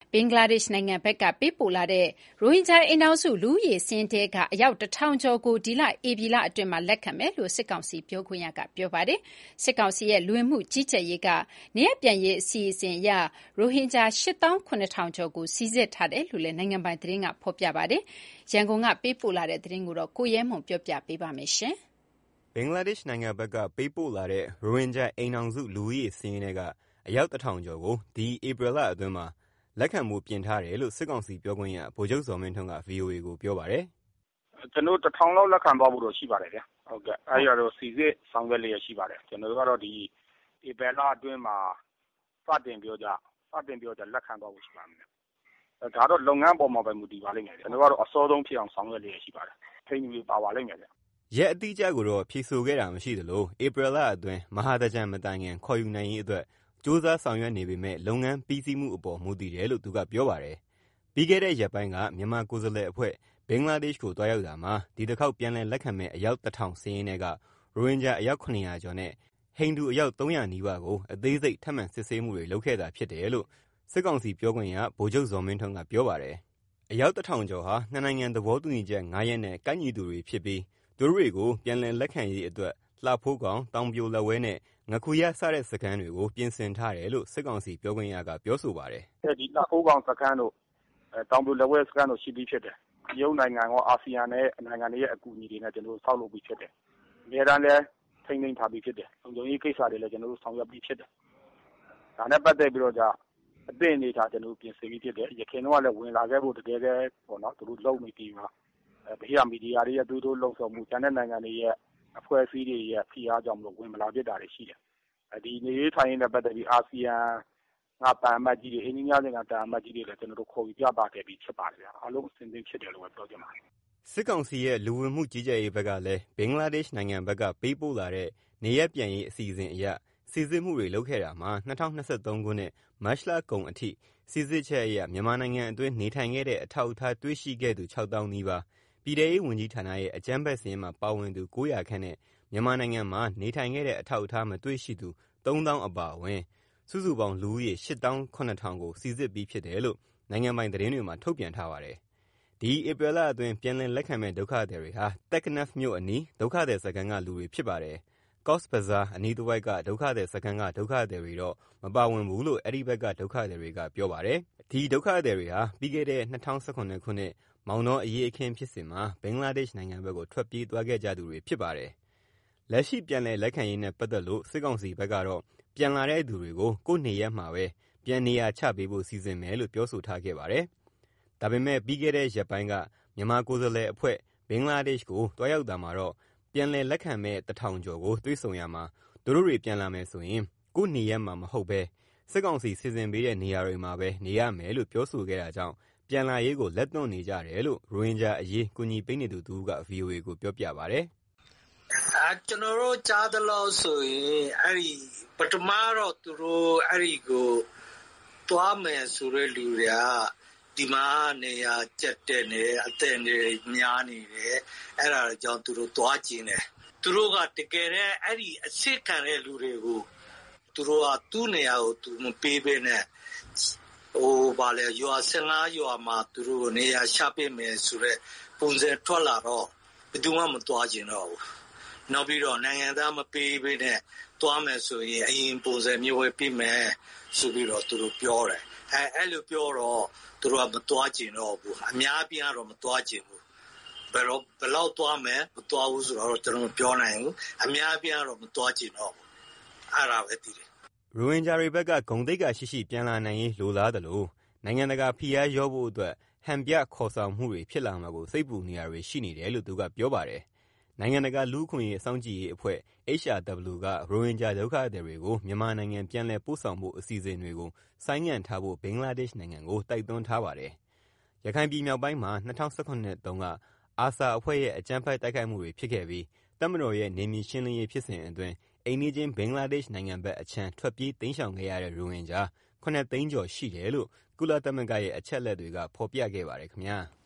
ဘင်္ဂလားဒေ့ရှ်နိုင်ငံဘက်ကပေးပို့လာတဲ့ရိုဟင်ဂျာအိမ်ထောင်စုလူဦးရေစာရင်းထဲကအယောက်1000ကျော်ကိုဒီလဧပြီလအတွင်းမှာလက်ခံမယ်လို့စစ်ကောင်စီပြောခွင့်ရကပြောပါတယ်။စစ်ကောင်စီရဲ့လူဝင်မှုကြီးကြပ်ရေးကနေရပ်ပြန်ရေးအစီအစဉ်အရရိုဟင်ဂျာ87000ကျော်ကိုစီစစ်ထားတယ်လို့လည်းနိုင်ငံပိုင်သတင်းကဖော်ပြပါတယ်။ရန်ကုန်ကပေးပို့လာတဲ့သတင်းကိုတော့ကိုရဲမွန်ပြောပြပေးပါမယ်ရှင်။ဘင်္ဂလားဒေ့ရှ်နိုင်ငံဘက်ကပေးပို့လာတဲ့ရိုဟင်ဂျာအိမ်ထောင်စုလူဦးရေစာရင်းထဲကအယောက်1000ကျော်ကိုဒီဧပြီလအတွင်းမှာလက်ခံမှုပြင်ထားတယ်လို့စစ်ကောင်စီပြောခွင့်ရဗိုလ်ချုပ်ဇော်မင်းထွန်းက VOA ကိုပြောပါတယ်။ကျွန်တော်1000လောက်လက်ခံသွားဖို့တော့ရှိပါတယ်ဗျ။ဟုတ်ကဲ့။အဲဒီတော့စီစစ်ဆောင်ရွက်လျက်ရှိပါတယ်။ကျွန်တော်တို့ကတော့ဒီဧပြီလအတွင်းမှာစတင်ပြောကြလက်ခံသွားဖို့ရှိပါမယ်။ဒါတော့လုပ်ငန်းပေါ်မှာပဲမူတည်ပါလိမ့်မယ်။ကျွန်တော်ကတော့အစောဆုံးဖြစ်အောင်ဆောင်ရွက်လျက်ရှိပါတယ်။ထိန်းပြီးပါပါလိမ့်မယ်ဗျ။ရက်အတိအကျကိုတော့ဖြေဆိုခဲ့တာမရှိသလိုဧပြီလအတွင်းမဟာသကြံမတိုင်ခင်ခေါ်ယူနိုင်ရေးအတွက်စ조사ဆောင်ရွက်နေပေမဲ့လုပ်ငန်းပြီးစီးမှုအပေါ်မူတည်တယ်လို့သူကပြောပါတယ်။ပြီးခဲ့တဲ့ရက်ပိုင်းကမြန်မာကိုယ်စားလှယ်အဖွဲ့ဘင်္ဂလားဒေ့ရှ်ကိုတွားရောက်တာမှာဒီတစ်ခေါက်ပြန်လည်လက်ခံမဲ့အယောက်1000စင်းရင်းတွေကရိုဟင်ဂျာအယောက်900ကျော်နဲ့ဟိန္ဒူအယောက်300နီးပါးကိုအသေးစိတ်ထပ်မံစစ်ဆေးမှုတွေလုပ်ခဲ့တာဖြစ်တယ်လို့စစ်ကောင်စီပြောခွင့်ရဗိုလ်ချုပ်ဇော်မင်းထွန်းကပြောပါတယ်။အယောက်1000ကျော်ဟာနှစ်နိုင်ငံသဘောတူညီချက်9ရက်နဲ့ကိုက်ညီသူတွေဖြစ်ပြီးသူတို့တွေကိုပြန်လည်လက်ခံရေးအတွက်လှဖိုးကောင်တောင်ပြိုလက်ဝဲနဲ့ငခုရစတဲ့စခန်းတွေကိုပြင်ဆင်ထားတယ်လို့စစ်ကောင်စီပြောခွင့်ရကပြောဆိုပါတယ်။ဒီလှဖိုးကောင်စခန်းတို့တောင်ပြိုလက်ဝဲစခန်းတို့ရှိပြီးဖြစ်တယ်။ရုပ်နိုင်ငံရောအာဆီယံနဲ့နိုင်ငံတွေရဲ့အကူအညီတွေနဲ့ကျွန်တော်တို့ဆောက်လုပ်ပြီးဖြစ်တယ်။အများအားလည်းထိန်းသိမ်းထားပြီးဖြစ်တယ်။လုံခြုံရေးကိစ္စတွေလည်းကျွန်တော်တို့ဆောင်ရွက်ပြီးဖြစ်တယ်။ဒါနဲ့ပတ်သက်ပြီးတော့အသင့်အနေထားကျွန်တော်တို့ပြင်ဆင်ပြီးဖြစ်တယ်။ရခိုင်တော့လည်းဝင်လာခဲ့ဖို့တကယ်ပဲပေါ့နော်သူတို့လုံနေပြီးပါဗဟိယမီဒီယာတွေရဲ့သူတို့လုံဆောင်မှုကျန်တဲ့နိုင်ငံတွေရဲ့အဖွဲ့အစည်းတွေရဲ့ဖိအားကြောင့်မလို့ဝင်မလာဖြစ်တာတွေရှိတယ်။ဒီနေရေးထိုင်ရေးနဲ့ပတ်သက်ပြီးအာဆီယံငါတာအမတ်ကြီးတွေအင်းကြီးများနိုင်ငံတာအမတ်ကြီးတွေလည်းကျွန်တော်တို့ခေါ်ပြီးပြသခဲ့ပြီးဖြစ်ပါတယ်ဗျာ။အားလုံးအဆင်သင့်ဖြစ်တယ်လို့ပဲပြောချင်ပါတယ်။စစ်ကောင်စီရဲ့လူဝင်မှုကြီးကြပ်ရေးဘက်ကလည်းဘင်္ဂလားဒေ့ရှ်နိုင်ငံဘက်ကပေးပို့လာတဲ့နေရပ်ပြန်ရေးအစီအစဉ်အရစီစစ်မှုတွေလုပ်ခဲ့တာမှာ2023ခုနှစ်မတ်လကုန်အထိစီစစ်ချက်အရမြန်မာနိုင်ငံအတွင်းနေထိုင်ခဲ့တဲ့အထောက်အထားတွေ့ရှိခဲ့သူ6000နီးပါးပြည်ထရေးဝန်ကြီးဌာနရဲ့အကြမ်းဖက်စာရင်းမှာပါဝင်သူ900ခန့်နဲ့မြန်မာနိုင်ငံမှာနေထိုင်ခဲ့တဲ့အထောက်အထားမတွေ့ရှိသူ3000အပါအဝင်စုစုပေါင်းလူဦးရေ87000ကိုစီစစ်ပြီးဖြစ်တယ်လို့နိုင်ငံပိုင်သတင်းတွေမှာထုတ်ပြန်ထားပါတယ်။ဒီဧပြီလအတွင်းပြန်လည်လက်ခံမဲ့ဒုက္ခသည်တွေဟာတက်ကနဖ်မြို့အနီးဒုက္ခသည်စခန်းကလူတွေဖြစ်ပါတယ်။ Cox's Bazar အနီးတစ်ဝိုက်ကဒုက္ခသည်စခန်းကဒုက္ခသည်တွေတော့မပါဝင်ဘူးလို့အဲ့ဒီဘက်ကဒုက္ခသည်တွေကပြောပါတယ်။ဒီဒုက္ခသည်တွေဟာပြီးခဲ့တဲ့2018ခုနှစ်မောင်တောအရေးအခင်းဖြစ်စဉ်မှာဘင်္ဂလားဒေ့ရှ်နိုင်ငံဘက်ကိုထွက်ပြေးသွားခဲ့ကြသူတွေဖြစ်ပါတယ်။လက်ရှိပြန်လည်လက်ခံရေးနဲ့ပတ်သက်လို့စစ်ကောင်စီဘက်ကတော့ပြန်လာတဲ့သူတွေကိုကိုယ့်နေရပ်မှာပဲပြန်နေရာချပေးဖို့စီစဉ်မယ်လို့ပြောဆိုထားခဲ့ပါတယ်။ဒါပေမဲ့ပြီးခဲ့တဲ့ရက်ပိုင်းကမြန်မာကိုယ်စားလှယ်အဖွဲ့ဘင်္ဂလားဒေ့ရှ်ကိုတွားရောက်တာမှာတော့ပြန်လည်လက်ခံမဲ့1000ကျော်ကိုတွေ့ဆုံရမှာသူတို့တွေပြန်လာမယ်ဆိုရင်ကိုယ့်နေရပ်မှာမဟုတ်ပဲစစ်ကောင်စီစီစဉ်ပေးတဲ့နေရာတွေမှာပဲနေရမယ်လို့ပြောဆိုခဲ့တာကြောင့်ပြန်လာရေးကိုလက်တွန့်နေကြတယ်လို့ရိုဟင်ဂျာအရေးကူညီပေးနေသူတူက VOA ကိုပြောပြပါတယ်။ကျွန်တော်တို့ကြားသလောက်ဆိုရင်အဲ့ဒီပထမတော့သူတို့အဲ့ဒီကိုတွားမယ်ဆိုတဲ့လူတွေကဒီမှာနေရာကျက်တဲ့နေအသက်နေများနေတယ်အဲ့ဒါကြောင့်သူတို့တွားကျင်တယ်သူတို့ကတကယ်နဲ့အဲ့ဒီအစ်စ်ခံတဲ့လူတွေကိုသူတို့ကသူ့နေရာကိုသူမပေးဘဲနဲ့ဘာလဲရွာ15ရွာမှာသူတို့နေရာရှာပေးမယ်ဆိုတဲ့ပုံစံထွက်လာတော့ဘယ်သူမှမတွားကျင်တော့ဘူးနောက်ပြီးတော့နိုင်ငံသားမပေးဘဲနဲ့တွားမယ်ဆိုရင်အရင်ပုံစံမျိုးပဲပြီးမယ်ဆိုပြီးတော့သူတို့ပြောတယ်အဲ့လိုပြောတော့သူတို့ကမတွားကျင်တော့ဘူးအများပြားတော့မတွားကျင်ဘူးဘယ်လောက်တွားမယ်မတွားဘူးဆိုတော့ကျွန်တော်မပြောနိုင်ဘူးအများပြားတော့မတွားကျင်တော့ဘူးအဲ့ဒါပဲသိတယ်ရိုဟင်ဂျာတွေဘက်ကဂုဏ်သိက္ခာရှိပြန်လာနိုင်ရေးလိုလားတယ်လို့နိုင်ငံတကာဖိအားရောဖို့အတွက်ဟန်ပြခေါ်ဆောင်မှုတွေဖြစ်လာမှာကိုစိတ်ပူနေရတွေရှိနေတယ်လို့သူကပြောပါတယ်။နိုင်ငံတကာလူ့အခွင့်အရေးစောင့်ကြည့်ရေးအဖွဲ့ HRW ကရိုဟင်ဂျာဒုက္ခသည်တွေကိုမြန်မာနိုင်ငံပြန်လည်ပို့ဆောင်ဖို့အစီအစဉ်တွေကိုဆိုင်းငံ့ထားဖို့ဘင်္ဂလားဒေ့ရှ်နိုင်ငံကိုတိုက်တွန်းထားပါတယ်။ရခိုင်ပြည်မြောက်ပိုင်းမှာ2018ခုနှစ်တုန်းကအာဆာအဖွဲ့ရဲ့အကြမ်းဖက်တိုက်ခိုက်မှုတွေဖြစ်ခဲ့ပြီးတပ်မတော်ရဲ့နေမြေရှင်းလင်းရေးဖြစ်စဉ်အတွင်းအိမ်နီးချင်းဘင်္ဂလားဒေ့ရှ်နိုင်ငံဘက်အခြမ်းထွက်ပြေးတိမ်းရှောင်ခဲ့ရတဲ့ရိုဟင်ဂျာ9သိန်းကျော်ရှိတယ်လို့ကုလသမဂ္ဂရဲ့အချက်အလက်တွေကဖော်ပြခဲ့ပါတယ်ခင်ဗျာ။